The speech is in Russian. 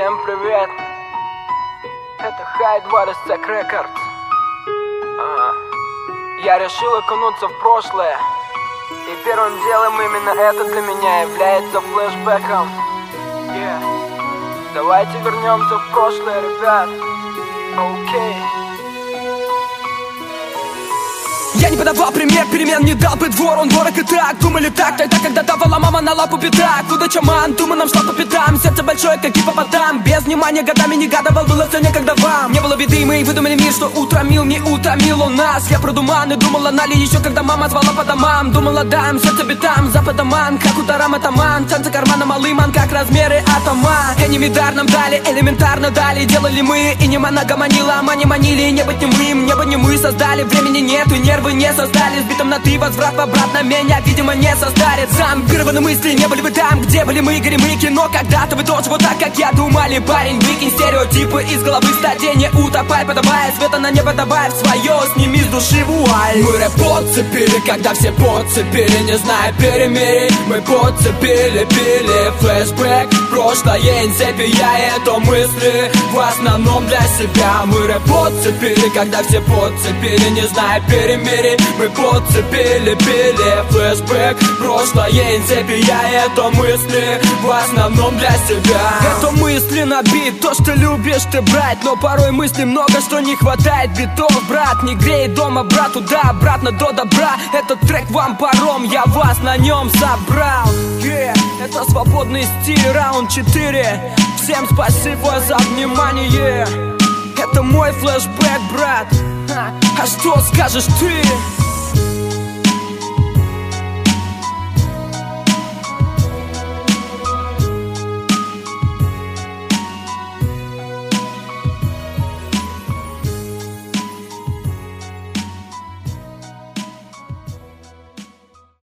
Всем привет! Это Hide Sec Records. Я решил окунуться в прошлое, и первым делом именно это для меня является флешбеком. Давайте вернемся в прошлое, ребят. Окей. Я не подавал пример, перемен не дал бы двор, он дорог и так. Думали так, тогда, когда давала мама на лапу пятак. Куда чаман, туманом шла по пятам. Сердце большое, как гипопотам. Без внимания годами не гадывал, было все некогда вам. Не было беды, мы выдумали мир, что утомил, не утомил он нас. Я про туман и думал о Нале еще, когда мама звала по домам. Думала дам, сердце битам, западоман, как ударам атаман. Танцы кармана малыман, как размеры атома. Энимидар нам дали, элементарно дали. Делали мы, и не манагоманила, а мани манили. Не быть немым, небо не мы создали. Времени нету, нервы не создали. Сбитым на ты, возврат обратно меня, видимо, не состарит. Зомбированные мысли, не были вы там, где были мы, горим мы кино. Когда-то вы тоже вот так, как я думали. Парень, выкинь стереотипы из головы, стадия не утопай. Подавая света на небо, добавь свое, сними с души вуаль. Мы рэп подцепили, когда все подцепили, не зная перемирий. Мы подцепили, пили флешбэк, прошлое инцепи, я это мысли в основном для себя. Мы рэп подцепили, когда все подцепили, не зная перемирий. Мы подцепили, пили флешбэк, прошлое инцепи, я это мысли в основном для себя. Это мысли на бит, то, что любишь ты брать, но порой мыслей много, что не хватает битов, брат. Не греет дома, брат, туда, обратно до добра. Этот трек вам паром, я вас на нем собрал. Это свободный стиль, раунд 4. Всем спасибо за внимание. Это мой флешбэк, брат. А что скажешь ты?